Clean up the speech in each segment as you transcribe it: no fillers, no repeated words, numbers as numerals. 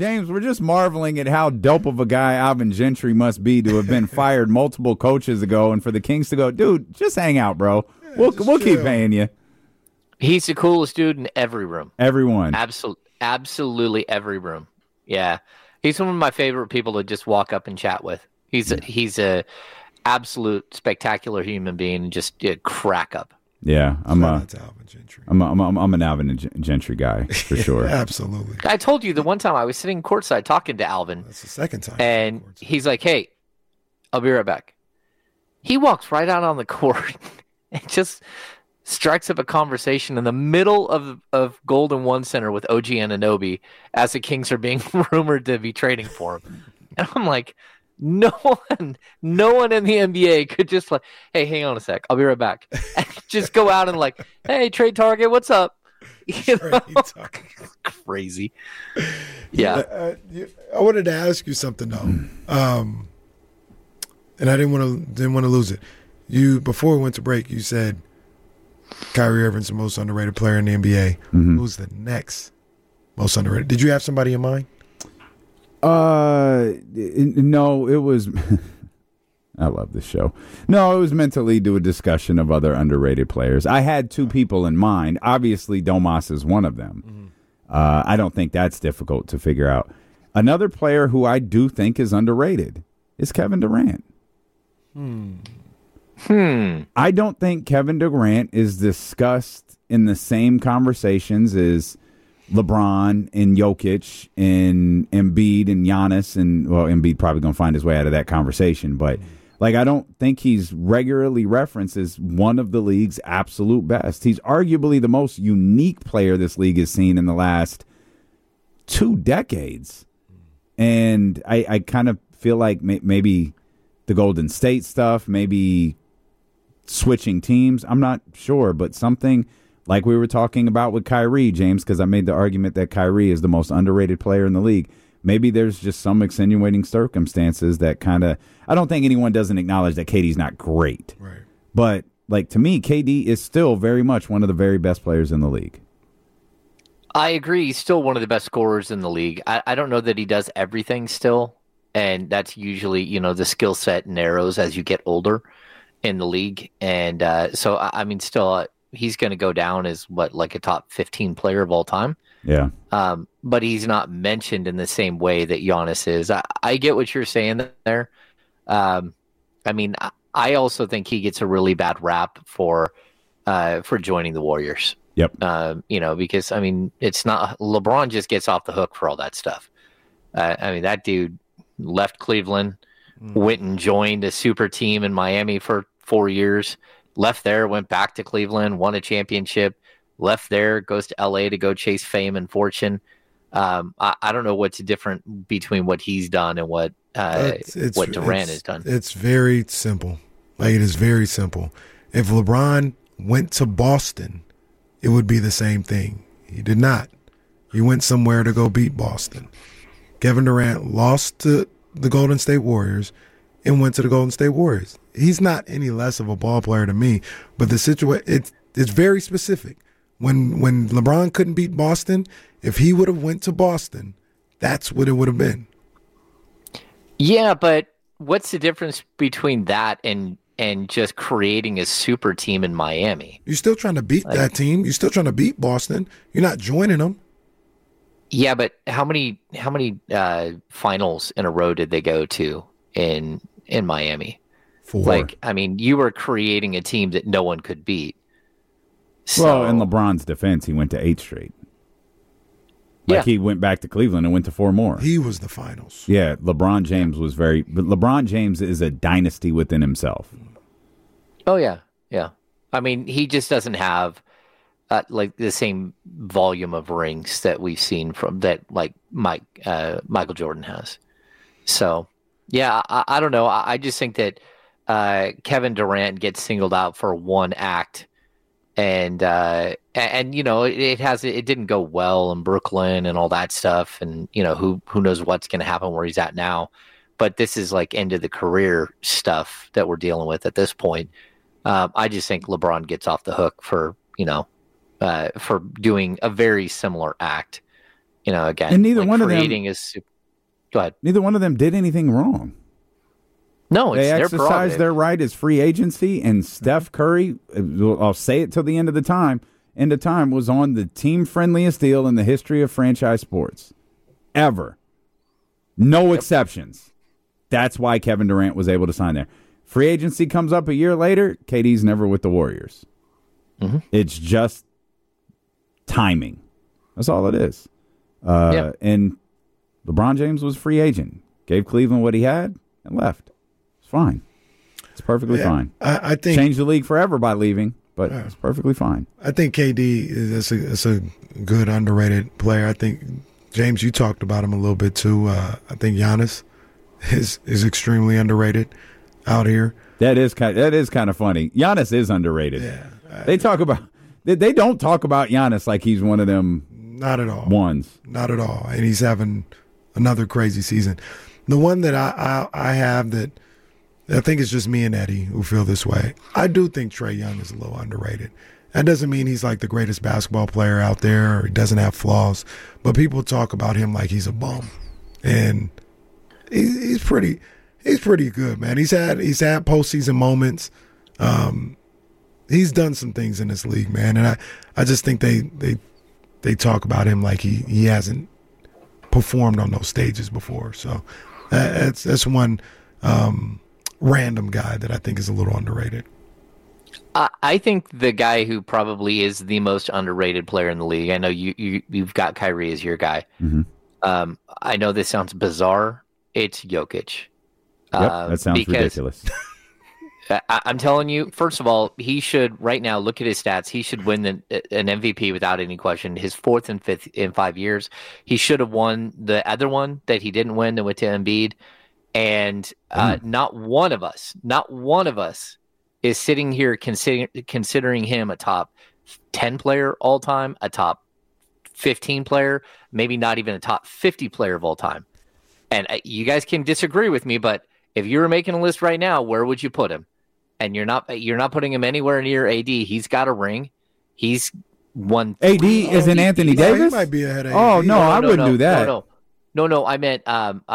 James, we're just marveling at how dope of a guy Alvin Gentry must be to have been fired multiple coaches ago, and for the Kings to go, dude, just hang out, bro. Yeah, we'll keep paying you. He's the coolest dude in every room. Everyone. Absolutely every room. Yeah. He's one of my favorite people to just walk up and chat with. He's a absolute spectacular human being, just a crack up. Yeah, I'm Alvin Gentry. I'm an Alvin Gentry guy for sure. Absolutely. I told you the one time I was sitting courtside talking to Alvin. That's the second time. And he's like, "Hey, I'll be right back." He walks right out on the court and just strikes up a conversation in the middle of Golden One Center with OG Anunoby as the Kings are being rumored to be trading for him. And I'm like, no one in the NBA could just like, hey, hang on a sec, I'll be right back. And just go out and like, hey, trade target, what's up? You know? Crazy. Yeah. I wanted to ask you something though, and I didn't want to lose it. You before we went to break, you said Kyrie Irving's the most underrated player in the NBA. Mm-hmm. Who's the next most underrated? Did you have somebody in mind? No, it was. I love this show. No, it was meant to lead to a discussion of other underrated players. I had two people in mind. Obviously, Domas is one of them. Mm-hmm. I don't think that's difficult to figure out. Another player who I do think is underrated is Kevin Durant. I don't think Kevin Durant is discussed in the same conversations as LeBron and Jokic and Embiid and Giannis, and well, Embiid probably going to find his way out of that conversation, but like I don't think he's regularly referenced as one of the league's absolute best. He's arguably the most unique player this league has seen in the last 2 decades, and I kind of feel like maybe the Golden State stuff, maybe switching teams, I'm not sure, but something like we were talking about with Kyrie, James, because I made the argument that Kyrie is the most underrated player in the league. Maybe there's just some extenuating circumstances that kind of, I don't think anyone doesn't acknowledge that KD's not great. Right. But like to me, KD is still very much one of the very best players in the league. I agree. He's still one of the best scorers in the league. I don't know that he does everything still. And that's usually, the skill set narrows as you get older in the league. And so, I mean, still, he's going to go down as like a top 15 player of all time. Yeah. But he's not mentioned in the same way that Giannis is. I get what you're saying there. I mean, I also think he gets a really bad rap for joining the Warriors. Yep. Because, I mean, it's not – LeBron just gets off the hook for all that stuff. I mean, that dude left Cleveland, went and joined a super team in Miami for 4 years, left there, went back to Cleveland, won a championship, left there, goes to LA to go chase fame and fortune. I don't know what's different between what he's done and what Durant has done. It's very simple. Like, it is very simple. If LeBron went to Boston, it would be the same thing. He did not. He went somewhere to go beat Boston. Kevin Durant lost to the Golden State Warriors and went to the Golden State Warriors. He's not any less of a ball player to me, but the situation, it's very specific. When LeBron couldn't beat Boston, if he would have went to Boston, that's what it would have been. Yeah, but what's the difference between that and just creating a super team in Miami? You're still trying to beat that team. You're still trying to beat Boston. You're not joining them. Yeah, but how many finals in a row did they go to in Miami? 4. Like, I mean, you were creating a team that no one could beat. So, well, in LeBron's defense, he went to 8 straight. He went back to Cleveland and went to 4 more. He was the finals. Yeah, LeBron James was but LeBron James is a dynasty within himself. Oh, yeah. Yeah. I mean, he just doesn't have like the same volume of rings that we've seen from that, like Michael Jordan has. So, yeah, I don't know. I just think that Kevin Durant gets singled out for one act, and it didn't go well in Brooklyn and all that stuff, and who knows what's going to happen where he's at now. But this is like end of the career stuff that we're dealing with at this point. I just think LeBron gets off the hook for doing a very similar act Again, And neither one of them- creating is. Go ahead. Neither one of them did anything wrong. No, it's They their exercised prerogative. their right as free agency, and Steph Curry, I'll say it till the end of time, was on the team-friendliest deal in the history of franchise sports. Ever. No exceptions. That's why Kevin Durant was able to sign there. Free agency comes up a year later, KD's never with the Warriors. Mm-hmm. It's just timing. That's all it is. And LeBron James was a free agent. Gave Cleveland what he had and left. It's fine. It's perfectly fine. I think Changed the league forever by leaving, but it's perfectly fine. I think KD is a good underrated player. I think James, you talked about him a little bit too. I think Giannis is extremely underrated out here. That is kind of funny. Giannis is underrated. Yeah, They don't talk about Giannis like he's one of them not at all. ones. Not at all. And he's having another crazy season. The one that I have that I think it's just me and Eddie who feel this way. I do think Trae Young is a little underrated. That doesn't mean he's like the greatest basketball player out there or he doesn't have flaws, but people talk about him like he's a bum. And he's pretty good, man. He's had postseason moments. He's done some things in this league, man. And I just think they talk about him like he hasn't performed on those stages before. So that's one random guy that I think is a little underrated. I think the guy who probably is the most underrated player in the league. I know you've got Kyrie as your guy. Mm-hmm. I know this sounds bizarre. It's Jokic. Yep, that sounds ridiculous. I'm telling you, first of all, he should right now look at his stats. He should win an MVP without any question. His fourth and fifth in 5 years. He should have won the other one that he didn't win that went to Embiid. And not one of us is sitting here considering him a top 10 player all time, a top 15 player, maybe not even a top 50 player of all time. And you guys can disagree with me, but if you were making a list right now, where would you put him? And you're not putting him anywhere near AD. He's got a ring. He's won. AD isn't Anthony Davis? He might be ahead of Oh, AD. no, I wouldn't do that. No, I meant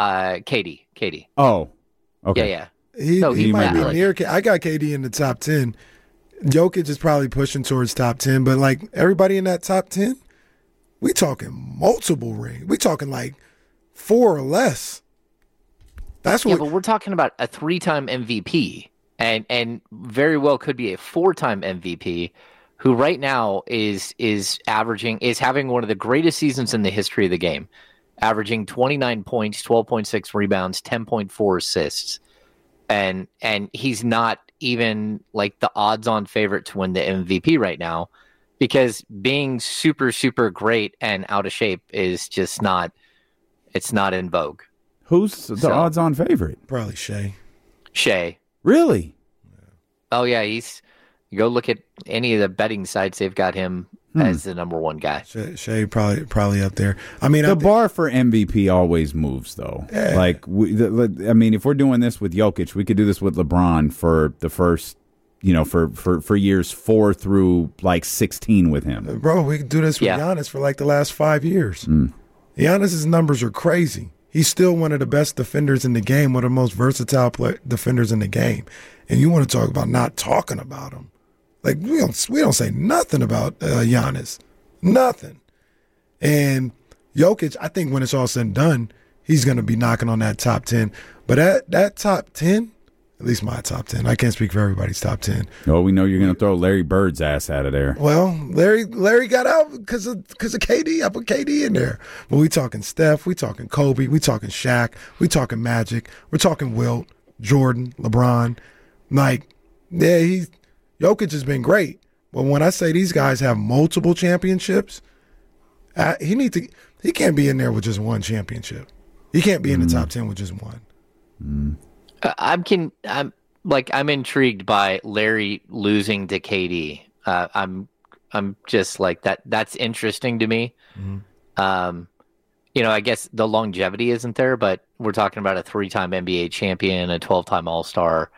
KD. Oh, okay. Yeah. He might be like- near. I got KD in the top 10. Jokic is probably pushing towards top 10, but like everybody in that top 10, we talking multiple rings. We talking like 4 or less. That's what. Yeah, but we're talking about a 3-time MVP and very well could be a 4-time MVP who right now is having one of the greatest seasons in the history of the game, averaging 29 points, 12.6 rebounds, 10.4 assists. And he's not even like the odds-on favorite to win the MVP right now because being super, super great and out of shape is just not in vogue. Who's the odds-on favorite? Probably Shea. Really? Oh, yeah. You go look at any of the betting sites, they've got him as the number one guy. Shea probably up there. I mean, The bar for MVP always moves, though. Yeah. Like, I mean, if we're doing this with Jokic, we could do this with LeBron for the first, for years 4 through like 16 with him. bro, we can do this with Yeah. Giannis for like the last 5 years. Giannis's numbers are crazy. He's still one of the best defenders in the game, one of the most versatile defenders in the game. And you want to talk about not talking about him. Like, we don't say nothing about Giannis. Nothing. And Jokic, I think when it's all said and done, he's going to be knocking on that top 10. But that top 10, at least my top 10, I can't speak for everybody's top 10. Oh, we know you're going to throw Larry Bird's ass out of there. Well, Larry got out because of KD. I put KD in there. But we talking Steph, we talking Kobe, we talking Shaq, we talking Magic, we're talking Wilt, Jordan, LeBron. Like, yeah, Jokic has been great. But when I say these guys have multiple championships, he can't be in there with just one championship. He can't be in the top 10 with just one. I'm intrigued by Larry losing to KD. I'm just like that. That's interesting to me. I guess the longevity isn't there, but we're talking about a 3-time NBA champion, a 12-time All-Star,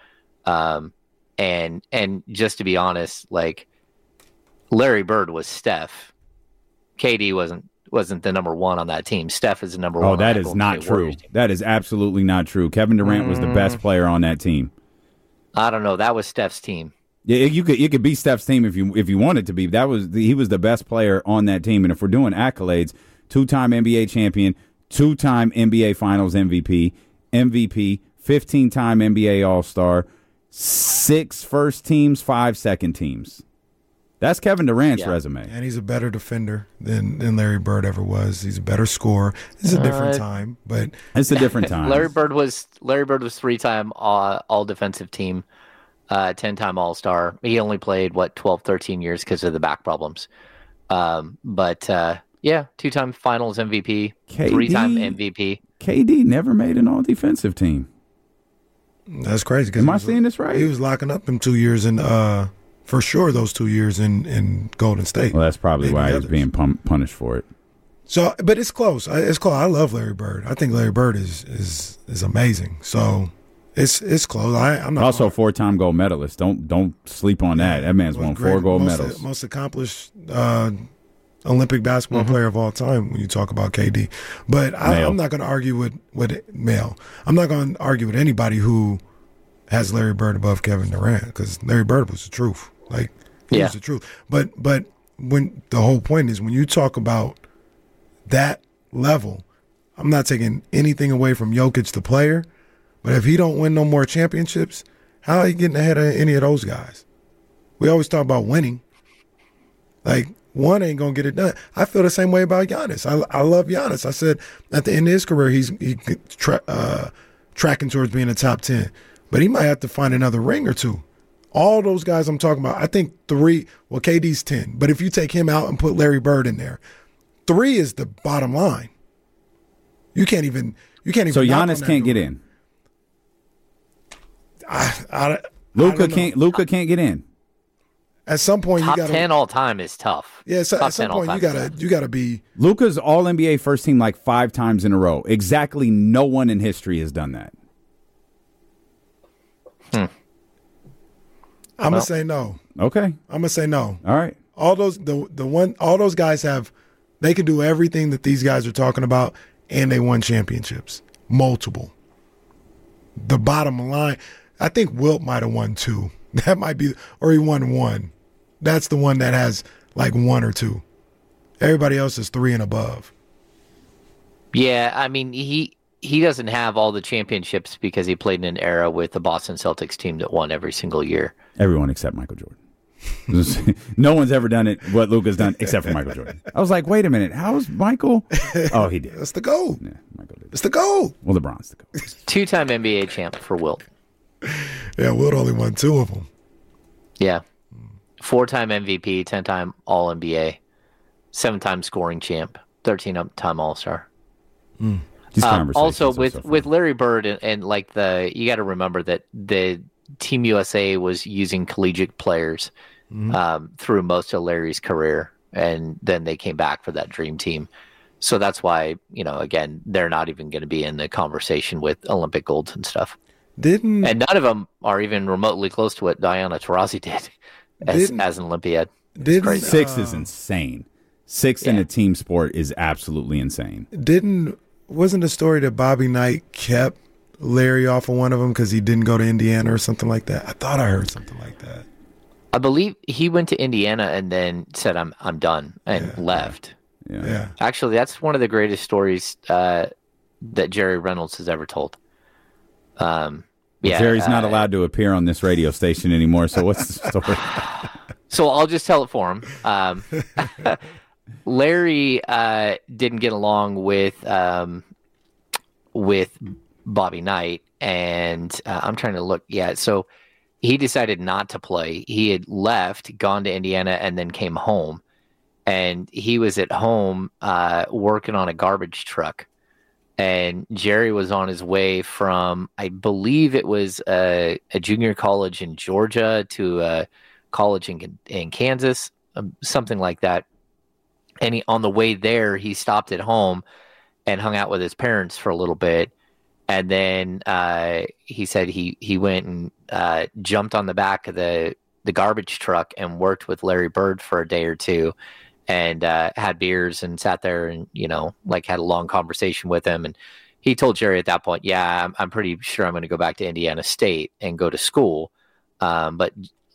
and just to be honest, like Larry Bird was Steph. KD wasn't the number one on that team. Steph is the number one. Oh, that is not true. That is absolutely not true. Kevin Durant was the best player on that team. I don't know. That was Steph's team. Yeah, you could be Steph's team if you wanted to be. He was the best player on that team. And if we're doing accolades, 2-time NBA champion, 2-time NBA Finals MVP, 15-time NBA All-Star, 6 first teams, 5 second teams. That's Kevin Durant's resume. And he's a better defender than Larry Bird ever was. He's a better scorer. It's a different time, but it's a different time. Larry Bird was 3-time all defensive team, 10-time All-Star. He only played 12, 13 years because of the back problems. But 2-time Finals MVP, 3-time MVP. KD never made an all-defensive team. That's crazy. Am I seeing this right? He was locking up them 2 years in, for sure, those 2 years in Golden State. Well, that's probably why he was being punished for it. So, but it's close. It's close. I love Larry Bird. I think Larry Bird is amazing. So, it's close. I'm not also 4-time gold medalist. Don't sleep on that. That man's won 4 gold medals. Most accomplished Olympic basketball player of all time when you talk about KD. But I'm not going to argue with male. I'm not going to argue with anybody who has Larry Bird above Kevin Durant because Larry Bird was the truth. Like, he was the truth. But when the whole point is when you talk about that level, I'm not taking anything away from Jokic the player, but if he don't win no more championships, how are you getting ahead of any of those guys? We always talk about winning. Like, one ain't going to get it done. I feel the same way about Giannis. I love Giannis. I said at the end of his career, he's tracking towards being a top 10. But he might have to find another ring or two. All those guys I'm talking about, I think 3, well, KD's 10. But if you take him out and put Larry Bird in there, 3 is the bottom line. You can't even. So Giannis can't get in. Luka can't get in. At some point, top you got 10 all time is tough. Yeah, so at some point you gotta be. Luka's All NBA first team like 5 times in a row. Exactly, no one in history has done that. I'm gonna say no. Okay, I'm gonna say no. All right. All those all those guys they can do everything that these guys are talking about, and they won championships, multiple. The bottom line, I think Wilt might have won 2. That might be, or he won 1. That's the one that has like 1 or 2. Everybody else is 3 and above. Yeah, I mean he doesn't have all the championships because he played in an era with the Boston Celtics team that won every single year. Everyone except Michael Jordan. No one's ever done it what Luka's done except for Michael Jordan. I was like, wait a minute, how's Michael? Oh, he did. That's the goal. Yeah, Michael did. It's the goal. Well, LeBron's the goal. 2-time NBA champ for Wilt. Yeah, Wilt only won 2 of them. Yeah. 4-time MVP, 10-time All NBA, 7-time scoring champ, 13-time All-Star. Also with Larry Bird and like you got to remember that the Team USA was using collegiate players through most of Larry's career, and then they came back for that dream team. So that's why, again, they're not even going to be in the conversation with Olympic golds and stuff. And none of them are even remotely close to what Diana Taurasi did as an Olympiad. 6 is insane. 6 in a team sport is absolutely insane. Wasn't the story that Bobby Knight kept Larry off of one of them because he didn't go to Indiana or something like that? I thought I heard something like that. I believe he went to Indiana and then said, I'm done, and left. Yeah. Actually, that's one of the greatest stories that Jerry Reynolds has ever told. Jerry's not allowed to appear on this radio station anymore, so what's the story? So I'll just tell it for him. Larry didn't get along with Bobby Knight, and I'm trying to look. Yeah, so he decided not to play. He had left, gone to Indiana, and then came home. And he was at home working on a garbage truck. And Jerry was on his way from, I believe it was a junior college in Georgia to a college in Kansas, something like that. And on the way there, he stopped at home and hung out with his parents for a little bit. And then he said he went and jumped on the back of the garbage truck and worked with Larry Bird for a day or two. and had beers and sat there and, like had a long conversation with him. And he told Jerry at that point, yeah, I'm pretty sure I'm going to go back to Indiana State and go to school. But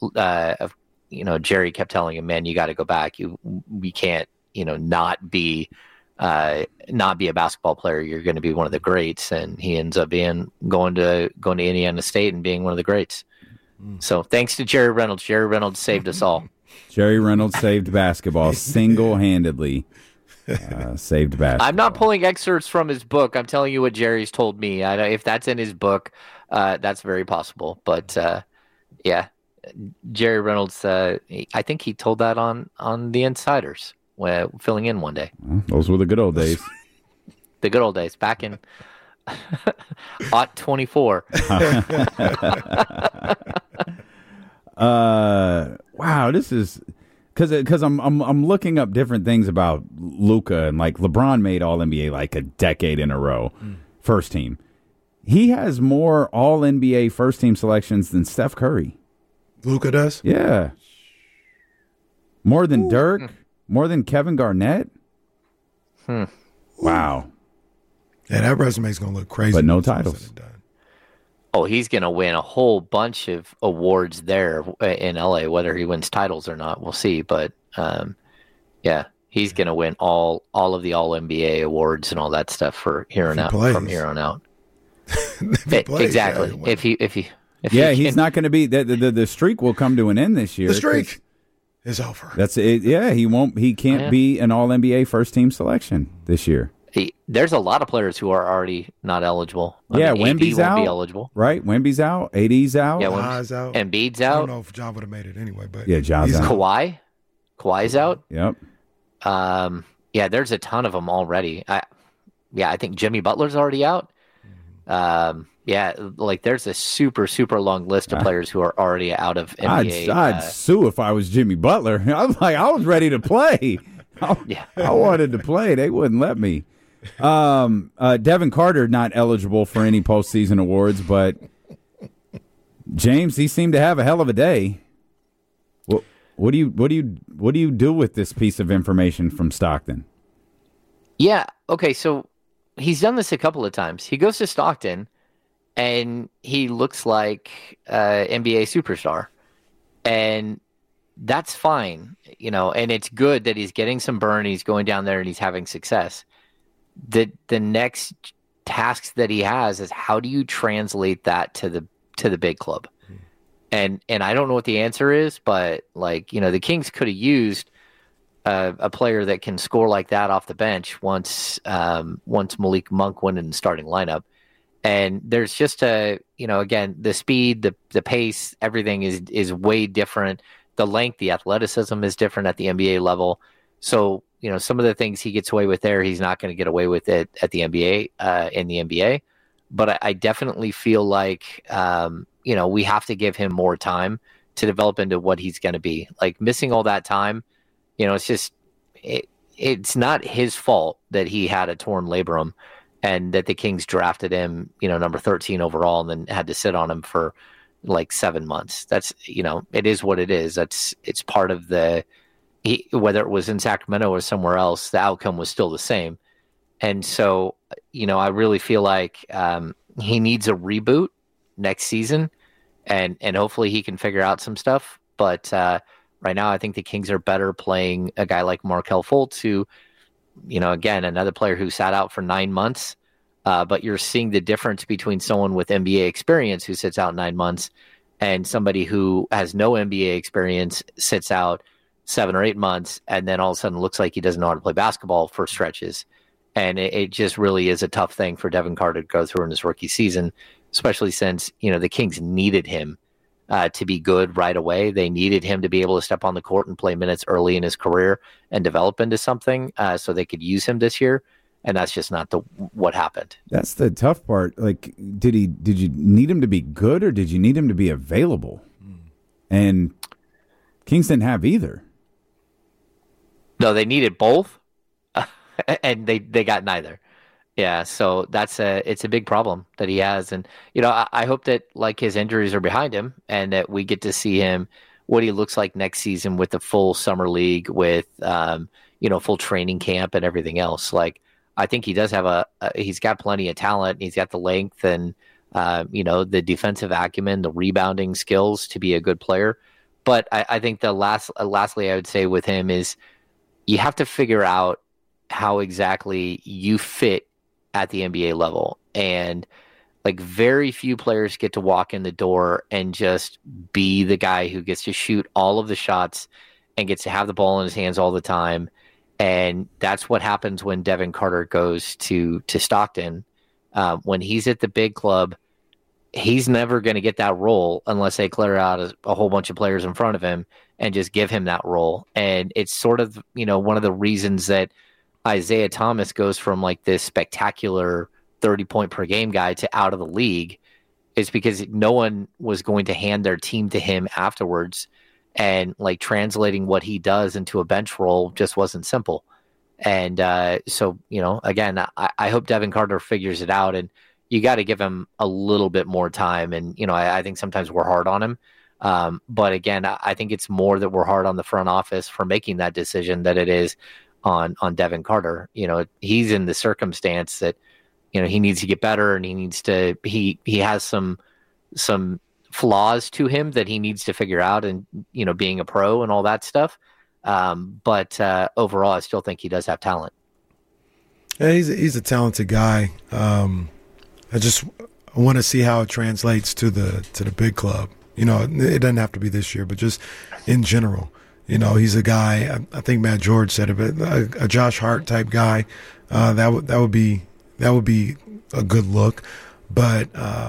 Jerry kept telling him, man, you got to go back. We can't, not be a basketball player. You're going to be one of the greats. And he ends up going to Indiana State and being one of the greats. So thanks to Jerry Reynolds. Jerry Reynolds saved us all. Jerry Reynolds saved basketball single-handedly. Saved basketball. I'm not pulling excerpts from his book. I'm telling you what Jerry's told me. If that's in his book, that's very possible. But yeah, Jerry Reynolds. I think he told that on The Insiders, filling in one day. Those were the good old days. The good old days back in Ot 24. Wow, this is because I'm looking up different things about Luka, and like LeBron made All NBA like a decade in a row, first team. He has more All NBA first team selections than Steph Curry. Luka does? Yeah, more than Dirk, more than Kevin Garnett. Wow. Yeah, that resume's gonna look crazy, but no titles. Oh, he's going to win a whole bunch of awards there in LA. Whether he wins titles or not, we'll see. But yeah, he's going to win all of the All NBA awards and all that stuff from here on out. Exactly. If he he's not going to be the streak will come to an end this year. The streak is over. That's it. Yeah, he can't be an All NBA first team selection this year. There's a lot of players who are already not eligible. Wemby's out. Be eligible. Right? Wemby's out. AD's out. Yeah, Ja's out. Embiid's out. I don't know if Ja would have made it anyway, but yeah, Ja's out. Kawhi's out. Yep. Yeah, there's a ton of them already. I think Jimmy Butler's already out. Yeah, like there's a super, super long list of players who are already out of NBA. I'd sue if I was Jimmy Butler. I was ready to play. I wanted to play. They wouldn't let me. Devin Carter not eligible for any postseason awards, but James, he seemed to have a hell of a day. What do you do with this piece of information from Stockton? Yeah. Okay. So he's done this a couple of times. He goes to Stockton, and he looks like an NBA superstar, and that's fine, and it's good that he's getting some burn. He's going down there and he's having success. The next tasks that he has is how do you translate that to the big club? And I don't know what the answer is, but the Kings could have used a player that can score like that off the bench once Malik Monk went in the starting lineup. And there's just again, the speed, the pace, everything is way different. The length, the athleticism is different at the NBA level. So, some of the things he gets away with there, he's not going to get away with it at the NBA, in the NBA. But I definitely feel like, we have to give him more time to develop into what he's going to be. Like missing all that time, it's just, it's not his fault that he had a torn labrum and that the Kings drafted him, number 13 overall and then had to sit on him for like 7 months. That's, it is what it is. It's part of whether it was in Sacramento or somewhere else, the outcome was still the same. And so, I really feel like he needs a reboot next season and hopefully he can figure out some stuff. But right now, I think the Kings are better playing a guy like Markelle Fultz, who, again, another player who sat out for 9 months. But you're seeing the difference between someone with NBA experience who sits out 9 months and somebody who has no NBA experience, sits out 7 or 8 months, and then all of a sudden looks like he doesn't know how to play basketball for stretches. And it just really is a tough thing for Devin Carter to go through in his rookie season, especially since, the Kings needed him to be good right away. They needed him to be able to step on the court and play minutes early in his career and develop into something so they could use him this year. And that's just not what happened. That's the tough part. Like, did you need him to be good or did you need him to be available? And Kings didn't have either. No, they needed both, and they got neither. Yeah, so it's a big problem that he has, and I hope that his injuries are behind him, and that we get to see him what he looks like next season with the full summer league, with full training camp and everything else. Like, I think he does have he's got plenty of talent. He's got the length and, the defensive acumen, the rebounding skills to be a good player. But I think lastly, I would say with him is you have to figure out how exactly you fit at the NBA level. And like, very few players get to walk in the door and just be the guy who gets to shoot all of the shots and gets to have the ball in his hands all the time. And that's what happens when Devin Carter goes to Stockton. When he's at the big club, he's never going to get that role unless they clear out a whole bunch of players in front of him and just give him that role. And it's sort of, one of the reasons that Isaiah Thomas goes from like this spectacular 30-point per game guy to out of the league is because no one was going to hand their team to him afterwards. And like, translating what he does into a bench role just wasn't simple. And so, again, I hope Devin Carter figures it out, and you got to give him a little bit more time. And, I think sometimes we're hard on him. But again, I think it's more that we're hard on the front office for making that decision than it is on Devin Carter. He's in the circumstance that, he needs to get better, and he has some flaws to him that he needs to figure out, and, being a pro and all that stuff. But overall, I still think he does have talent. Yeah, he's a talented guy. I want to see how it translates to the big club. It doesn't have to be this year, but just in general. He's a guy. I think Matt George said it, but a Josh Hart type guy. That would be a good look. But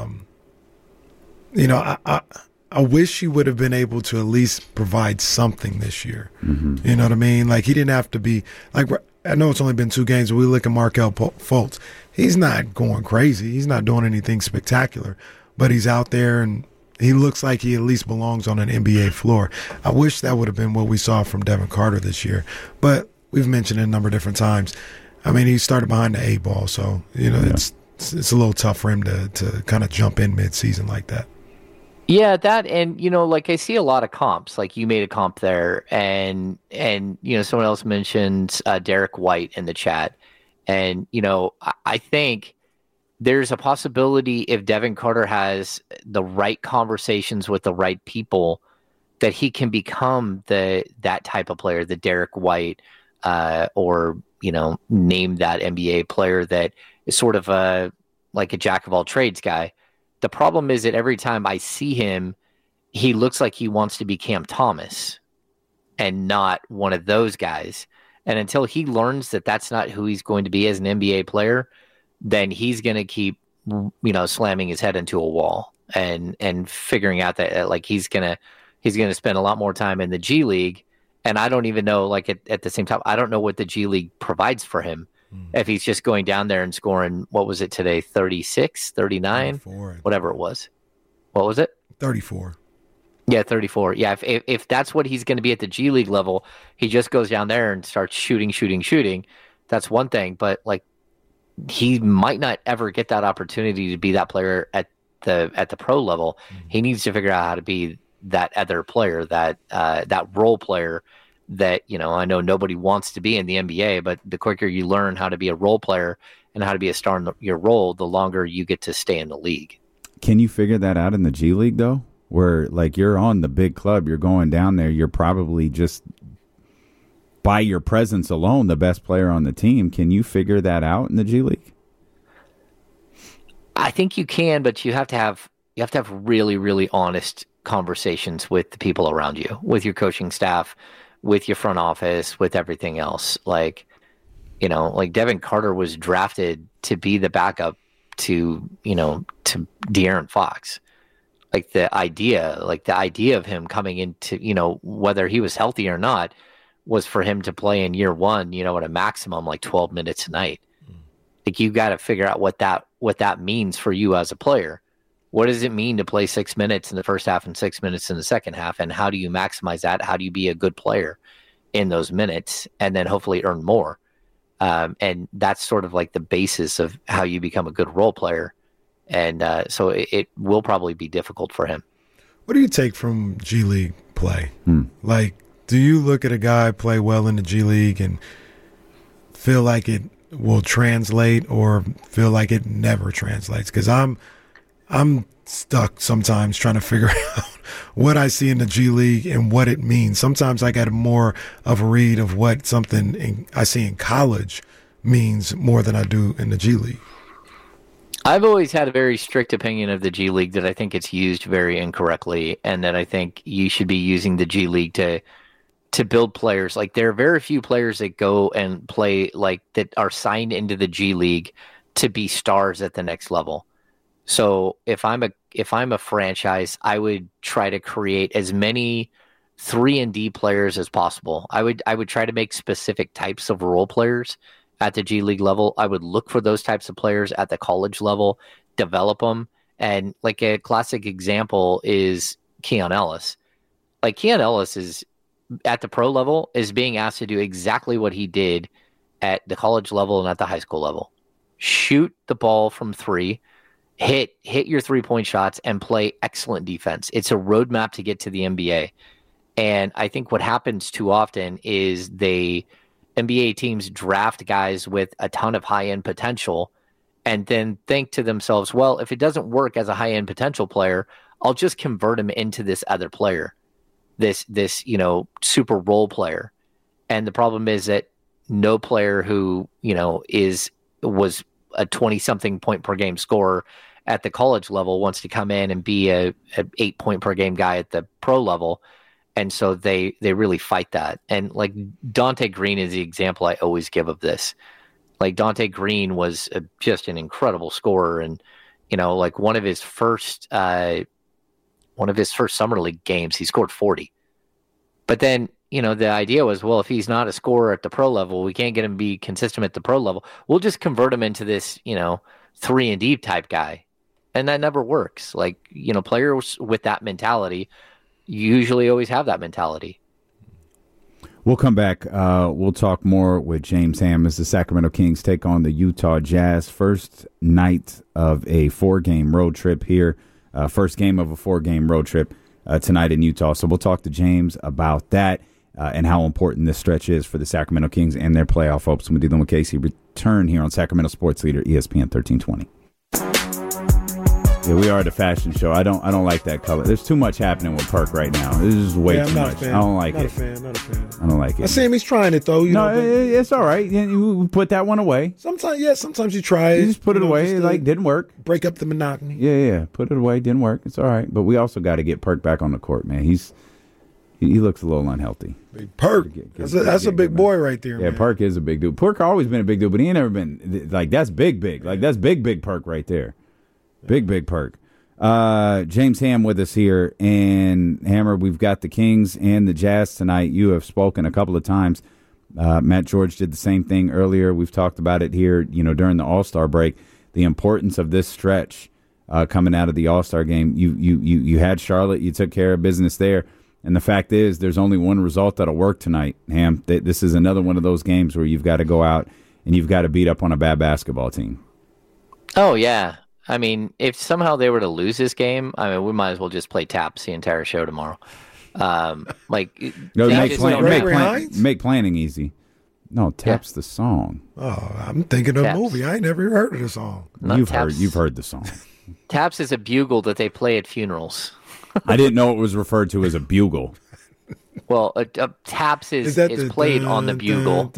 I wish he would have been able to at least provide something this year. Mm-hmm. You know what I mean? Like, he didn't have to be like. I know it's only been 2 games, but we look at Markelle Fultz. He's not going crazy. He's not doing anything spectacular, but he's out there and he looks like he at least belongs on an NBA floor. I wish that would have been what we saw from Devin Carter this year, but we've mentioned it a number of different times. I mean, he started behind the 8 ball, so it's a little tough for him to kind of jump in mid-season like that. Yeah, that, and like, I see a lot of comps. Like, you made a comp there, and someone else mentioned Derek White in the chat, and I think there's a possibility if Devin Carter has the right conversations with the right people, that he can become that type of player, the Derek White, or name that NBA player that is sort of like a jack of all trades guy. The problem is that every time I see him, he looks like he wants to be Cam Thomas and not one of those guys. And until he learns that that's not who he's going to be as an NBA player, then he's going to keep, slamming his head into a wall and figuring out that like he's going to spend a lot more time in the G League. And I don't even know, like, at the same time, I don't know what the G League provides for him. If he's just going down there and scoring, what was it today, 36, 39, whatever it was. What was it? 34. Yeah, 34. Yeah, if that's what he's going to be at the G League level, he just goes down there and starts shooting. That's one thing. But, like, he might not ever get that opportunity to be that player at the pro level. Mm-hmm. He needs to figure out how to be that other player, that role player that, I know nobody wants to be in the NBA, but the quicker you learn how to be a role player and how to be a star in your role, the longer you get to stay in the league. Can you figure that out in the G League, though? Where, like, you're on the big club, you're going down there, you're probably just, by your presence alone, the best player on the team. Can you figure that out in the G League? I think you can, but you have to have really, really honest conversations with the people around you, with your coaching staff, with your front office, with everything else. Like, like Devin Carter was drafted to be the backup to De'Aaron Fox. Like, the idea of him coming into, whether he was healthy or not, was for him to play in year 1, at a maximum like 12 minutes a night. Like, you got to figure out what that means for you as a player. What does it mean to play 6 minutes in the first half and 6 minutes in the second half? And how do you maximize that? How do you be a good player in those minutes and then hopefully earn more? And that's sort of like the basis of how you become a good role player. And so it will probably be difficult for him. What do you take from G League play? Like, Do you look at a guy play well in the G League and feel like it will translate, or feel like it never translates? Because I'm stuck sometimes trying to figure out what I see in the G League and what it means. Sometimes I got more of a read of what something I see in college means more than I do in the G League. I've always had a very strict opinion of the G League, that I think it's used very incorrectly, and that I think you should be using the G League to build players. Like, there are very few players that go and play, like, that are signed into the G League to be stars at the next level. So if I'm a franchise, I would try to create as many 3-and-D players as possible. I would try to make specific types of role players at the G League level. I would look for those types of players at the college level, develop them. And like a classic example is Keon Ellis. Like, Keon Ellis is at the pro level is being asked to do exactly what he did at the college level and at the high school level. Shoot the ball from 3, hit your 3-point shots, and play excellent defense. It's a roadmap to get to the NBA. And I think what happens too often is NBA teams draft guys with a ton of high-end potential and then think to themselves, well, if it doesn't work as a high-end potential player, I'll just convert him into this other player, this super role player. And the problem is that no player who, was a 20-something point per game scorer at the college level wants to come in and be a 8-point per game guy at the pro level. And so they really fight that. And like, Dante Green is the example I always give of this. Like, Dante Green was just an incredible scorer. And, like one of his first summer league games, he scored 40. But then, the idea was, well, if he's not a scorer at the pro level, we can't get him to be consistent at the pro level. We'll just convert him into this, 3-and-D type guy. And that never works. Like, players with that mentality usually always have that mentality. We'll come back. We'll talk more with James Ham as the Sacramento Kings take on the Utah Jazz. First night of a 4-game road trip here. First game of a 4-game road trip tonight in Utah. So we'll talk to James about that and how important this stretch is for the Sacramento Kings and their playoff hopes. When Dylan Casey return here on Sacramento Sports Leader, ESPN 1320. Yeah, we are the fashion show. I don't like that color. There's too much happening with Perk right now. This is way too much. I don't like it. Not a fan. I don't like it. I see him. He's trying it though. It's all right. You put that one away. Sometimes you try it. You just put it away. It didn't work. Break up the monotony. Yeah. Put it away. Didn't work. It's all right. But we also got to get Perk back on the court, man. He looks a little unhealthy. Big Perk. That's a big boy right there. Yeah, man. Perk is a big dude. Perk always been a big dude, but he ain't never been like that's big. Like that's big Perk right there. Big Perk. James Ham with us here, and Hammer, we've got the Kings and the Jazz tonight. You have spoken a couple of times. Matt George did the same thing earlier. We've talked about it here, during the All-Star break, the importance of this stretch coming out of the All-Star game. You had Charlotte, you took care of business there, and the fact is there's only one result that'll work tonight, Ham. This is another one of those games where you've got to go out and you've got to beat up on a bad basketball team. Oh, yeah. I mean, if somehow they were to lose this game, we might as well just play taps the entire show tomorrow. Make planning easy. No, taps the song. Oh, I'm thinking of a movie. I ain't never heard of the song. You've heard the song. Taps is a bugle that they play at funerals. I didn't know it was referred to as a bugle. Well, taps is played on the bugle.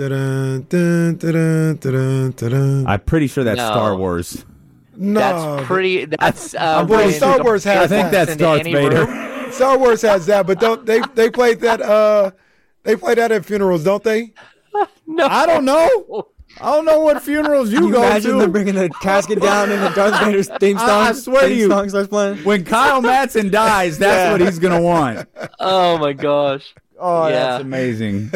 I'm pretty sure that's Star Wars. No, Star Wars has. I think that's Darth Vader. Star Wars has that, but don't they played that? They play that at funerals, don't they? No, I don't know. I don't know what funerals you go imagine to. Them bringing the casket down and the Darth Vader's theme song. I swear to you, song starts playing. When Kyle Madsen dies, that's what he's gonna want. Oh my gosh. Oh, yeah. That's amazing.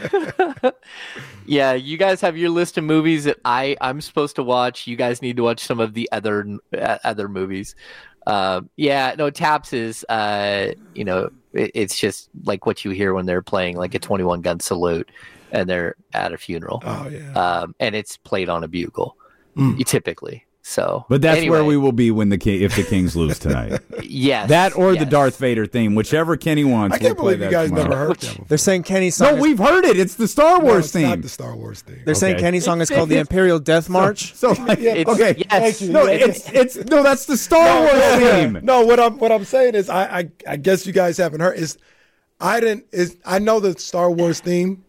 Yeah, you guys have your list of movies that I'm supposed to watch. You guys need to watch some of the other movies. Taps is, it's just like what you hear when they're playing like a 21 gun salute and they're at a funeral. Oh, yeah. And it's played on a bugle, typically. So, But that's anyway, where we will be when if the Kings lose tonight. Yes, That or the yes. Darth Vader theme, whichever Kenny wants. I can't we'll play believe you that guys tomorrow. never heard that before. They're saying Kenny's song. No, we've heard it. It's the Star No, Wars it's theme. not the Star Wars thing. They're saying Okay. Kenny's song is called the Imperial Death March. So like, It's- okay, yes. no, it's no, that's the Star Wars theme. No, what I'm saying is I guess you guys haven't heard I know the Star Wars theme.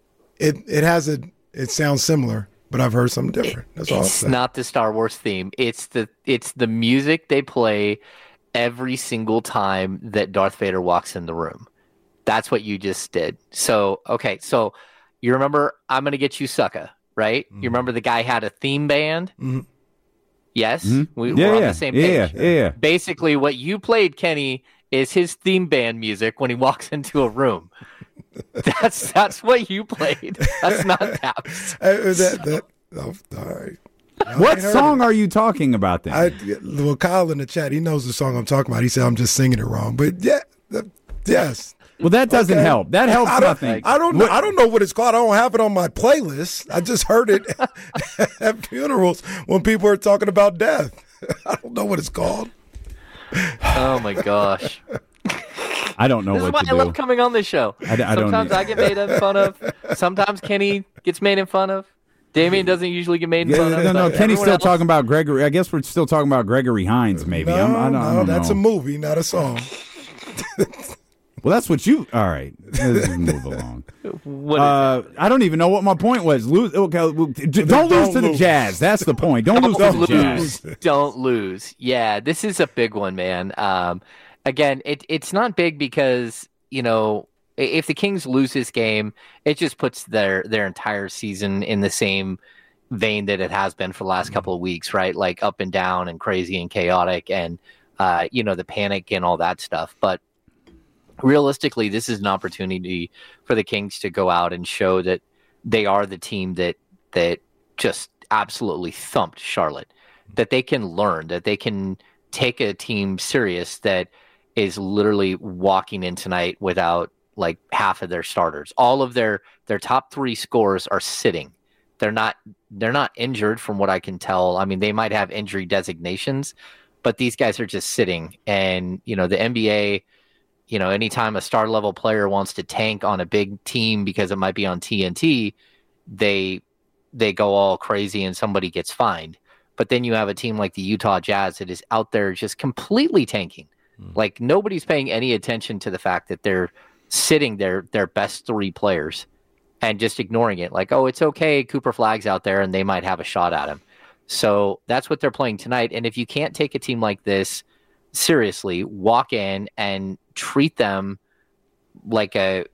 It sounds similar, but I've heard something different. That's all I'm It's saying. not the Star Wars theme. It's the music they play every single time that Darth Vader walks in the room. That's what you just did. So, okay, so you remember I'm Gonna Get You Sucker, right? You remember the guy had a theme band? Mm-hmm. Yes? We're Yeah, on yeah, the same yeah, page. yeah. Basically, what you played, Kenny, is his theme band music when he walks into a room. That's what you played. That's not Taps. All right. What song are you talking about then? Well, Kyle in the chat, he knows the song I'm talking about. He said I'm just singing it wrong, but yes. Well, that doesn't Okay. help. That helps I don't, nothing. I don't know. I don't know what it's called. I don't have it on my playlist. I just heard it at funerals when people are talking about death. I don't know what it's called. Oh my gosh. I don't know This is what why to I do. love coming on this show. I don't Sometimes need- I get made fun of. Sometimes Kenny gets made fun of. Damien doesn't usually get made fun of. No, but Kenny's everyone still else- talking about Gregory. I guess we're still talking about Gregory Hines, maybe. No, I don't no, that's know. a movie, not a song. Well, that's what you. All right, let's move along. What is I don't even know what my point was. Don't lose to the lose. Jazz. That's the point. Don't lose to Don't the Jazz. lose. Don't lose. Yeah, this is a big one, man. Again, it's not big because, if the Kings lose this game, it just puts their entire season in the same vein that it has been for the last couple of weeks, right? Like up and down and crazy and chaotic and, the panic and all that stuff. But realistically, this is an opportunity for the Kings to go out and show that they are the team that just absolutely thumped Charlotte, that they can learn, that they can take a team serious that is literally walking in tonight without like half of their starters. All of their top three scorers are sitting. They're not injured from what I can tell. I mean, they might have injury designations, but these guys are just sitting. And, the NBA, anytime a star level player wants to tank on a big team because it might be on TNT, they go all crazy and somebody gets fined. But then you have a team like the Utah Jazz that is out there just completely tanking. Like nobody's paying any attention to the fact that they're sitting their best three players and just ignoring it. Like, oh, it's okay. Cooper Flagg's out there and they might have a shot at him. So that's what they're playing tonight. And if you can't take a team like this seriously, walk in and treat them like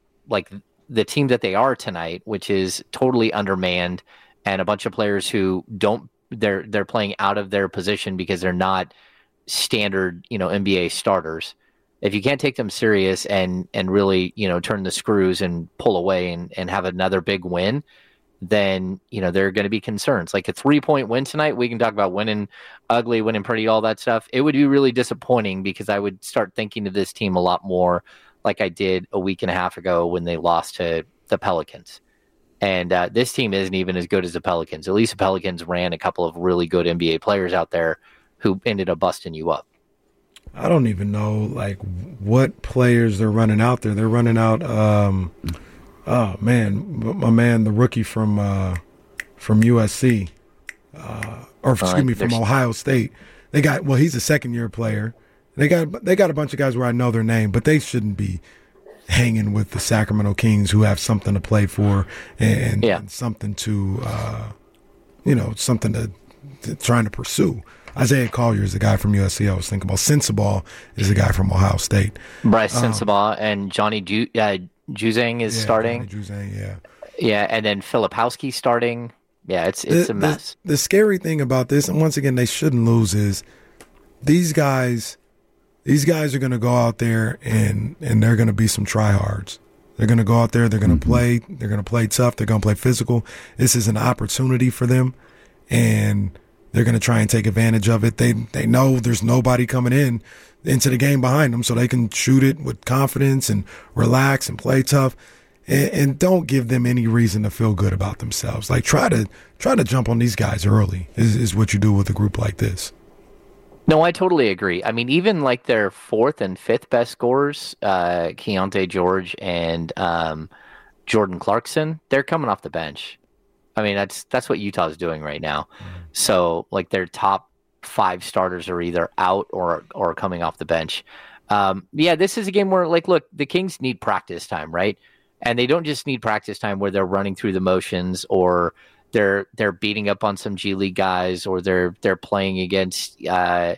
the team that they are tonight, which is totally undermanned and a bunch of players who they're playing out of their position because they're not standard, NBA starters. If you can't take them serious and really, turn the screws and pull away and have another big win, then, there are going to be concerns. Like a 3-point win tonight, we can talk about winning ugly, winning pretty, all that stuff. It would be really disappointing because I would start thinking of this team a lot more like I did a week and a half ago when they lost to the Pelicans. And this team isn't even as good as the Pelicans. At least the Pelicans ran a couple of really good NBA players out there who ended up busting you up. I don't even know like what players they're running out there. They're running out. Oh man, my man, the rookie from USC, or excuse me, from Ohio State. They got he's a second-year player. They got a bunch of guys where I know their name, but they shouldn't be hanging with the Sacramento Kings who have something to play for and something to something to trying to pursue. Isaiah Collier is the guy from USC I was thinking about. Sensabaugh is the guy from Ohio State. Bryce Sensabaugh and Johnny Juzang is starting. Johnny Juzang, yeah. Yeah, and then Filipowski starting. Yeah, it's a mess. The scary thing about this, and once again, they shouldn't lose, is these guys are going to go out there and they're going to be some tryhards. They're going to go out there. They're going to play. They're going to play tough. They're going to play physical. This is an opportunity for them, and they're going to try and take advantage of it. They know there's nobody coming into the game behind them, so they can shoot it with confidence and relax and play tough. and don't give them any reason to feel good about themselves. Like try to jump on these guys early is what you do with a group like this. No, I totally agree. I mean, even like their fourth and fifth best scorers, Keontae George and Jordan Clarkson, they're coming off the bench. I mean, that's what Utah's doing right now. So like their top 5 starters are either out or coming off the bench. Yeah, this is a game where, like, look, the Kings need practice time, right? And they don't just need practice time where they're running through the motions or they're beating up on some G League guys or they're playing against, or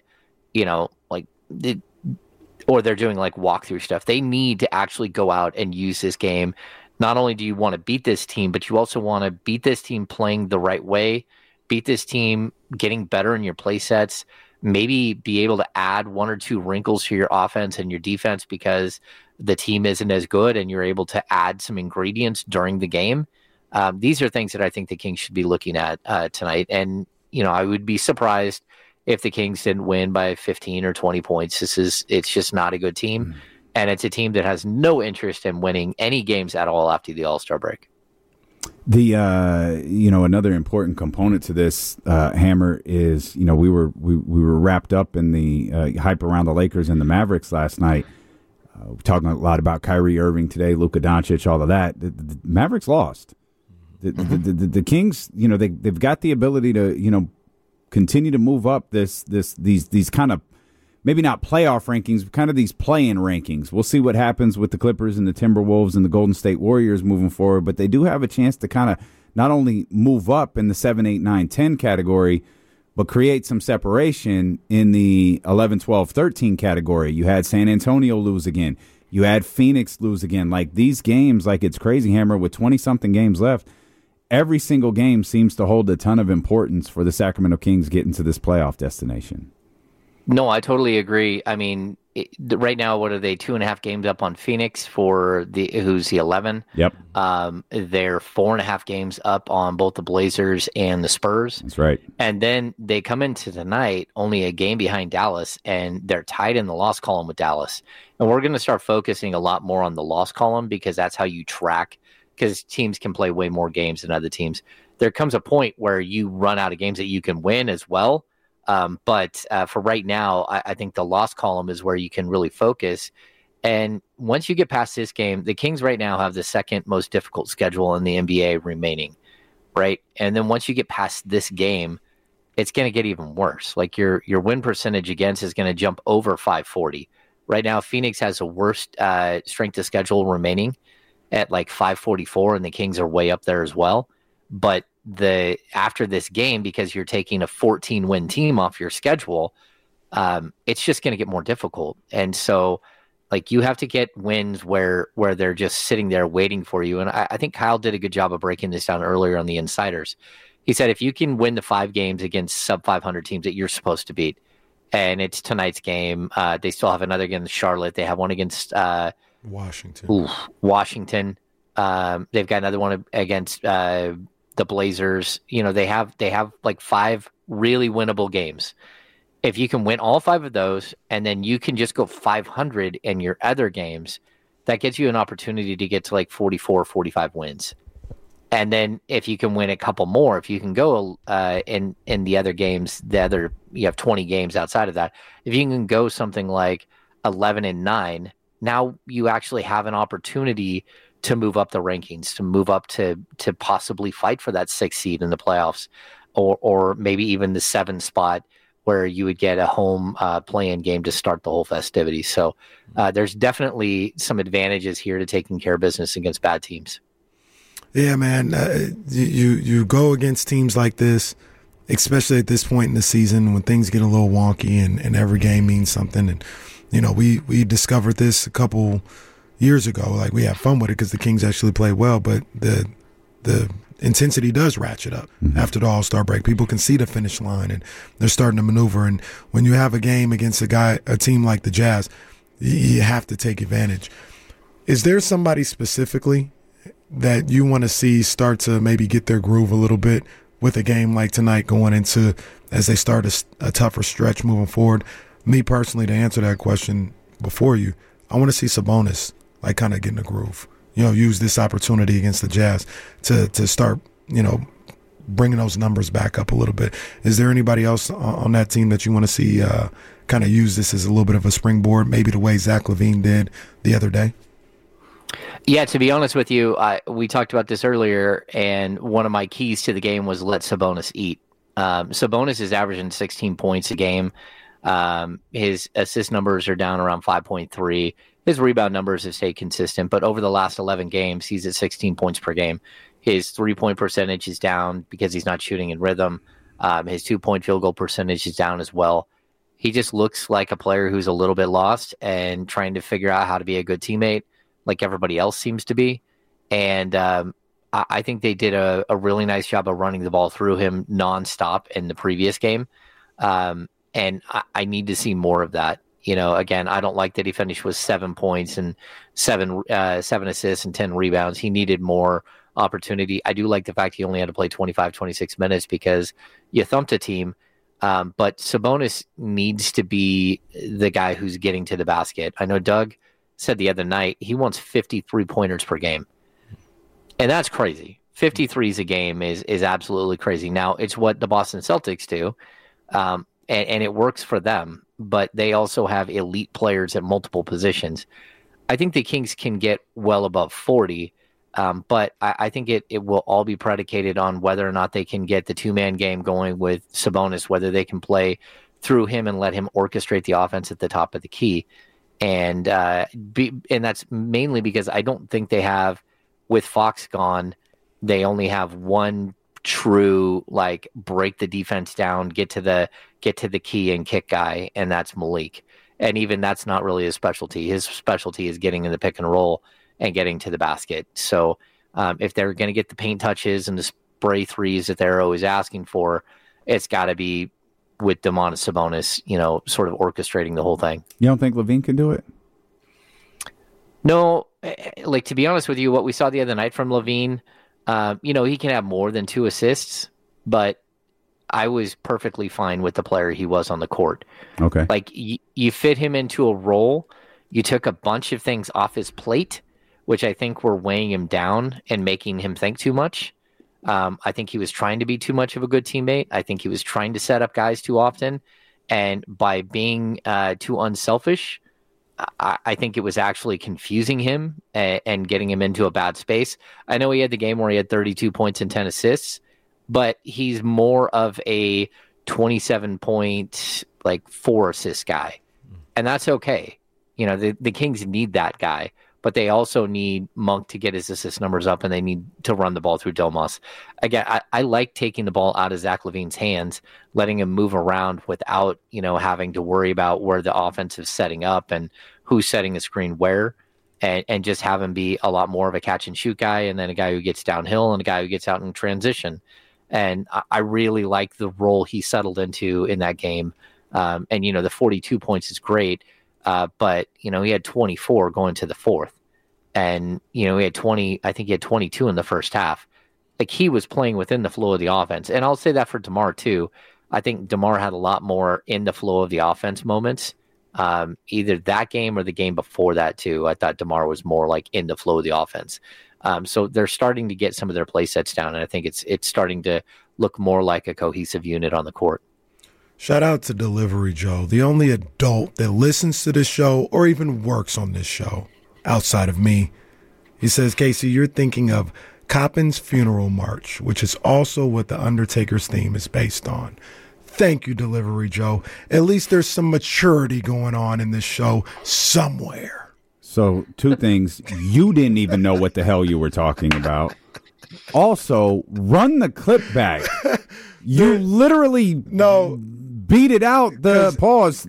they're doing like walkthrough stuff. They need to actually go out and use this game. Not only do you want to beat this team, but you also want to beat this team playing the right way, beat this team getting better in your play sets, maybe be able to add 1 or 2 wrinkles to your offense and your defense because the team isn't as good and you're able to add some ingredients during the game. These are things that I think the Kings should be looking at tonight. And, I would be surprised if the Kings didn't win by 15 or 20 points. It's just not a good team. And it's a team that has no interest in winning any games at all after the All-Star break. The another important component to this, Hammer, is we were wrapped up in the hype around the Lakers and the Mavericks last night. We're talking a lot about Kyrie Irving today, Luka Doncic, all of that. The Mavericks lost. The Kings, they've got the ability to continue to move up these kind of, maybe not playoff rankings, but kind of these play-in rankings. We'll see what happens with the Clippers and the Timberwolves and the Golden State Warriors moving forward, but they do have a chance to kind of not only move up in the 7, 8, 9, 10 category, but create some separation in the 11, 12, 13 category. You had San Antonio lose again. You had Phoenix lose again. Like these games, like it's crazy, Hammer, with 20-something games left, every single game seems to hold a ton of importance for the Sacramento Kings getting to this playoff destination. No, I totally agree. I mean, right now, what are they, 2.5 games up on Phoenix who's the 11? Yep. They're 4.5 games up on both the Blazers and the Spurs. That's right. And then they come into tonight only a game behind Dallas, and they're tied in the loss column with Dallas. And we're going to start focusing a lot more on the loss column because that's how you track, because teams can play way more games than other teams. There comes a point where you run out of games that you can win as well. But for right now, I think the loss column is where you can really focus. And once you get past this game, the Kings right now have the second most difficult schedule in the NBA remaining, right? And then once you get past this game, it's going to get even worse. Like your win percentage against is going to jump over 540. Right now, Phoenix has the worst strength of schedule remaining at like 544, and the Kings are way up there as well. But after this game, because you're taking a 14-win team off your schedule, it's just going to get more difficult. And so, like, you have to get wins where they're just sitting there waiting for you. And I think Kyle did a good job of breaking this down earlier on the Insiders. He said if you can win the 5 games against sub-500 teams that you're supposed to beat, and it's tonight's game, they still have another against Charlotte. They have one against Washington. They've got another one against the Blazers. They have like 5 really winnable games. If you can win all 5 of those, and then you can just go 500 in your other games, that gives you an opportunity to get to like 44, 45 wins. And then if you can win a couple more, if you can go in the other games, you have 20 games outside of that. If you can go something like 11-9, now you actually have an opportunity to move up the rankings, to move up to possibly fight for that 6th seed in the playoffs, or maybe even the 7 spot where you would get a home play-in game to start the whole festivities. So there's definitely some advantages here to taking care of business against bad teams. Yeah, man. You go against teams like this, especially at this point in the season when things get a little wonky and every game means something. And, we discovered this a couple years ago. Like, we had fun with it because the Kings actually play well, but the intensity does ratchet up after the All-Star break. People can see the finish line and they're starting to maneuver. And when you have a game against a team like the Jazz, you have to take advantage. Is there somebody specifically that you want to see start to maybe get their groove a little bit with a game like tonight going into as they start a tougher stretch moving forward? Me personally, to answer that question before you, I want to see Sabonis like kind of getting a groove use this opportunity against the Jazz to start, bringing those numbers back up a little bit. Is there anybody else on that team that you want to see kind of use this as a little bit of a springboard, maybe the way Zach LaVine did the other day? Yeah, to be honest with you, we talked about this earlier, and one of my keys to the game was let Sabonis eat. Sabonis is averaging 16 points a game. His assist numbers are down around 5.3. His rebound numbers have stayed consistent, but over the last 11 games, he's at 16 points per game. His 3-point percentage is down because he's not shooting in rhythm. His 2-point field goal percentage is down as well. He just looks like a player who's a little bit lost and trying to figure out how to be a good teammate like everybody else seems to be. And I think they did a really nice job of running the ball through him nonstop in the previous game. And I need to see more of that. Again, I don't like that he finished with 7 points and seven assists and 10 rebounds. He needed more opportunity. I do like the fact he only had to play 25, 26 minutes because you thumped a team. But Sabonis needs to be the guy who's getting to the basket. I know Doug said the other night he wants 53 pointers per game. And that's crazy. 53s a game is absolutely crazy. Now, it's what the Boston Celtics do, and it works for them, but they also have elite players at multiple positions. I think the Kings can get well above 40, but I think it will all be predicated on whether or not they can get the two-man game going with Sabonis, whether they can play through him and let him orchestrate the offense at the top of the key. And that's mainly because I don't think they have, with Fox gone, they only have one true break the defense down, get to the key and kick guy, and that's Malik. And even that's not really his specialty. His specialty is getting in the pick and roll and getting to the basket. So if they're going to get the paint touches and the spray threes that they're always asking for, it's got to be with Domantas Sabonis, sort of orchestrating the whole thing. You don't think LaVine can do it? No, to be honest with you, what we saw the other night from LaVine, he can have more than 2 assists, but I was perfectly fine with the player he was on the court. Okay. You fit him into a role. You took a bunch of things off his plate, which I think were weighing him down and making him think too much. I think he was trying to be too much of a good teammate. I think he was trying to set up guys too often. And by being too unselfish, I think it was actually confusing him and getting him into a bad space. I know he had the game where he had 32 points and 10 assists, but he's more of a 27-point, 4-assist guy. And that's okay. The Kings need that guy, but they also need Monk to get his assist numbers up, and they need to run the ball through Domas. Again, I like taking the ball out of Zach LaVine's hands, letting him move around without, having to worry about where the offense is setting up and who's setting the screen where, and just have him be a lot more of a catch-and-shoot guy, and then a guy who gets downhill and a guy who gets out in transition. And I really like the role he settled into in that game. And, the 42 points is great. But, he had 24 going to the fourth. And, he had 20, I think he had 22 in the first half. He was playing within the flow of the offense. And I'll say that for DeMar, too. I think DeMar had a lot more in the flow of the offense moments. Either that game or the game before that, too. I thought DeMar was more in the flow of the offense. So they're starting to get some of their play sets down. And I think it's starting to look more like a cohesive unit on the court. Shout out to Delivery Joe, the only adult that listens to this show or even works on this show outside of me. He says, Casey, you're thinking of Coppin's Funeral March, which is also what The Undertaker's theme is based on. Thank you, Delivery Joe. At least there's some maturity going on in this show somewhere. So 2 things. You didn't even know what the hell you were talking about. Also, run the clip back. You literally beat it out. The pause.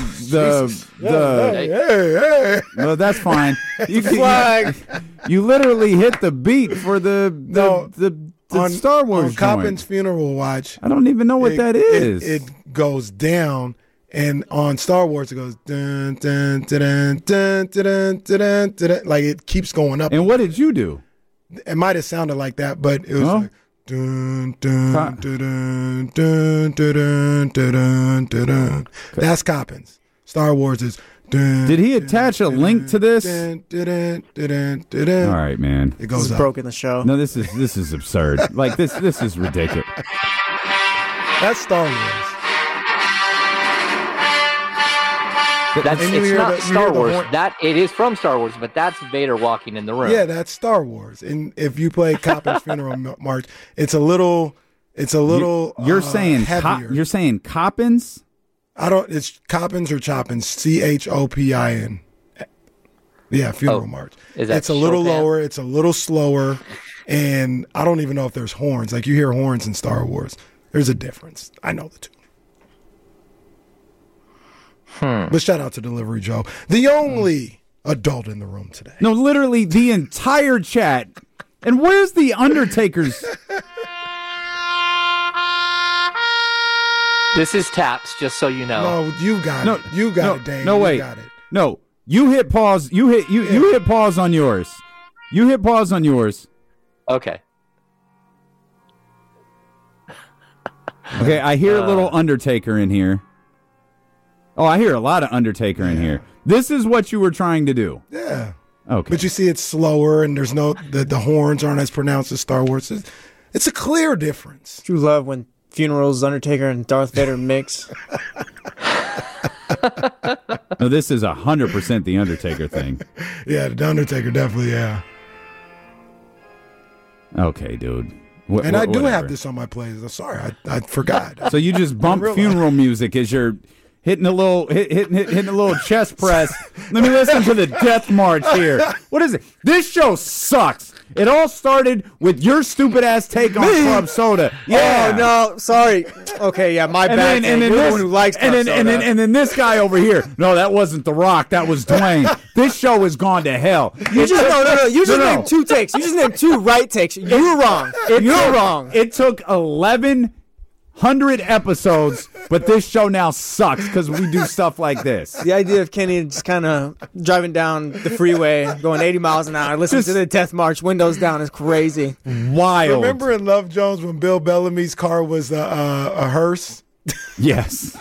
Hey. No, that's fine. Flag. You literally hit the beat for the Star Wars on Coppin's Funeral Watch. I don't even know what that is. It goes down, and on Star Wars it goes dun dun dun dun dun dun dun. It keeps going up. And what did you do? It might have sounded like that, but it was dun dun dun dun dun dun dun dun. That's Coppin's. Star Wars is Did he attach a link to this? All All right, man. It This goes is up. broken the show. No, this is absurd. Like this is ridiculous. That's Star Wars. That's And you it's hear not the- you Star hear the Wars. horn- That it is from Star Wars, but that's Vader walking in the room. Yeah, that's Star Wars. And if you play Coppin's Funeral March, it's a little. You're saying heavier. you're saying Coppins? I don't. It's Coppins or Choppins. CHOPIN. Yeah, Funeral March. is that It's a little Chopin? lower. It's a little slower, and I don't even know if there's horns. Like you hear horns in Star Wars. There's a difference. I know the two. But shout out to Delivery Joe, the only adult in the room today. No, literally the entire chat. And where's the Undertaker's? This is Taps, just so you know. No, you got No, it. You got it, Dave. No, You wait. got it. No, you hit pause. You hit pause on yours. You hit pause on yours. Okay. Okay, I hear a little Undertaker in here. Oh, I hear a lot of Undertaker in here. This is what you were trying to do. Yeah. Okay. But you see it's slower and there's no the horns aren't as pronounced as Star Wars. It's a clear difference. True love when funerals, Undertaker, and Darth Vader mix. No, this is 100% the Undertaker thing. Yeah, the Undertaker definitely, yeah. Okay, dude. And I do whatever. have this on my playlist. I'm sorry, I forgot. So you just bump realize. funeral music as you're hitting a little hitting a little chest press. Let me listen to the Death March here. What is it? This show sucks. It all started with your stupid ass take on Club Soda. Yeah. Oh no, sorry. Okay, yeah, my And bad. then, You're the one who likes and Club then, Soda. and then this guy over here. No, that wasn't The Rock. That was Dwayne. This show has gone to hell. You just no. You just No. named two takes. You just named two right takes. You're wrong. You're wrong. It took 1,100 episodes, but this show now sucks because we do stuff like this. The idea of Kenny just kind of driving down the freeway, going 80 miles an hour, listening to the Death March, windows down, is crazy. Wild. Remember in Love Jones when Bill Bellamy's car was a hearse? Yes.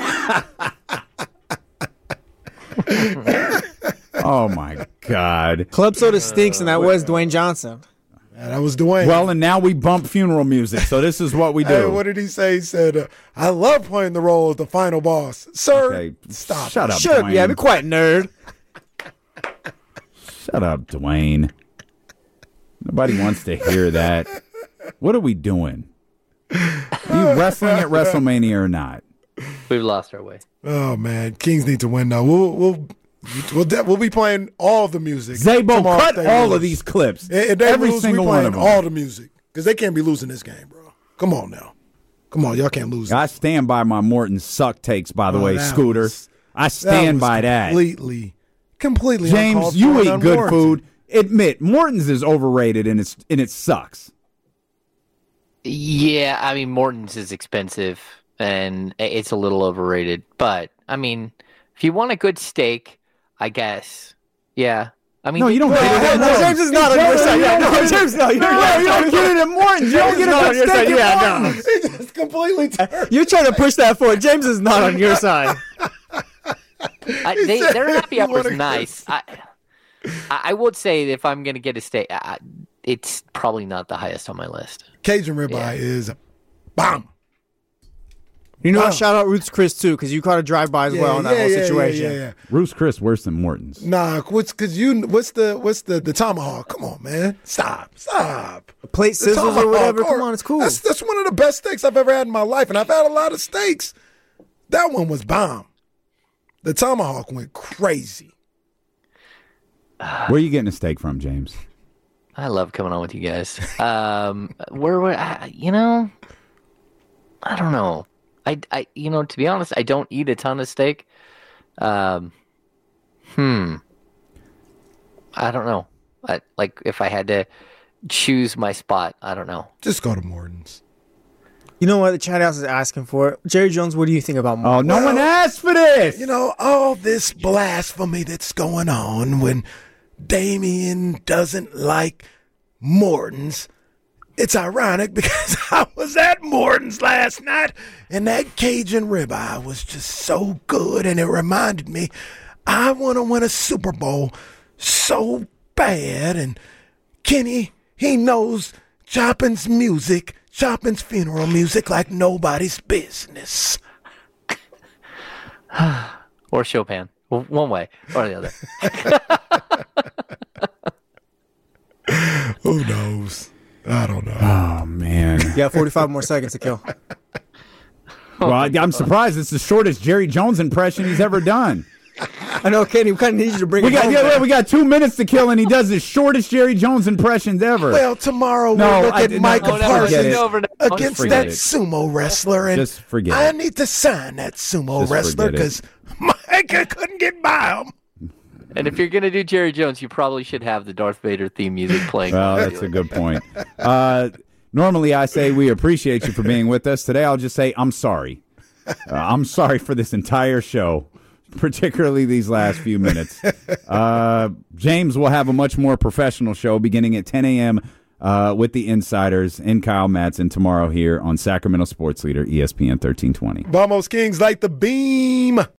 Oh my God. Club Soda stinks, and that was Dwayne Johnson. Yeah, that was Dwayne. Well, and now we bump funeral music, so this is what we do. Hey, what did he say? He said, I love playing the role of the final boss. Sir, Okay, stop. Shut up, Shut up, Dwayne. yeah, be quiet, nerd. Shut up, Dwayne. Nobody wants to hear that. What are we doing? Are you wrestling at WrestleMania or not? We've lost our way. Oh, man. Kings need to win now. We'll be playing all the music. Zabo, tomorrow if cut they all lose. of these clips. If they Every lose, single we one playing of them. all the music. Because they can't be losing this game, bro. Come on now. Come on. Y'all can't lose. I stand by my Morton suck takes, by the way, that Scooter. was- I stand was by that. Completely James, uncalled you for and eat good unwarranted. food. Admit, Morton's is overrated and it sucks. Yeah, I mean Morton's is expensive and it's a little overrated. But I mean, if you want a good steak, I guess. Yeah. I mean, No, you don't get it at No, Morton's. James is not on your side. Yeah, no, James, no, you're No, you don't get it at Morton's. You don't get not a on your good side. steak Yeah, at no. Morton's. He just completely turned. You're trying to push that forward. James is not on your side. their happy You hour's wanna- nice. I would say that if I'm going to get a steak, it's probably not the highest on my list. Cajun ribeye is a bomb. You know Wow. what? Shout out Roots Chris, too, because you caught a drive-by as well in that whole situation. Yeah. Roost Chris worse than Morton's. Nah, what's the tomahawk? Come on, man. Stop. Plate The sizzles or tomahawk, whatever. Come on, it's cool. That's one of the best steaks I've ever had in my life, and I've had a lot of steaks. That one was bomb. The tomahawk went crazy. Where are you getting a steak from, James? I love coming on with you guys. You know, I don't know. To be honest, I don't eat a ton of steak. I don't know. If I had to choose my spot, I don't know. Just go to Morton's. You know what? The chat house is asking for it. Jerry Jones, what do you think about Mark? Oh, no one asked for this. You know, all this blasphemy that's going on when Damien doesn't like Morton's. It's ironic because I was at Morton's last night and that Cajun ribeye was just so good and it reminded me I want to win a Super Bowl so bad. And Kenny, he knows Chopin's music, Chopin's funeral music like nobody's business. Or Chopin. One way or the other. Who knows? I don't know. Oh, man. You got 45 more seconds to kill. Well, I'm surprised it's the shortest Jerry Jones impression he's ever done. I know, Kenny. We kind of need you to bring We it got, home, yeah, man. we got 2 minutes to kill, and he does the shortest Jerry Jones impressions ever. Well, tomorrow No, we'll look I at did Micah not- no, Parsons forget it. over now. against forget that it. sumo wrestler, and Just forget I it. need to sign that sumo Just wrestler forget it. because Micah couldn't get by him. And if you're going to do Jerry Jones, you probably should have the Darth Vader theme music playing. Well, that's a good point. Normally, I say we appreciate you for being with us. Today, I'll just say I'm sorry. I'm sorry for this entire show, particularly these last few minutes. James will have a much more professional show beginning at 10 a.m. With the Insiders and Kyle Madsen tomorrow here on Sacramento Sports Leader, ESPN 1320. Vamos Kings, light the beam.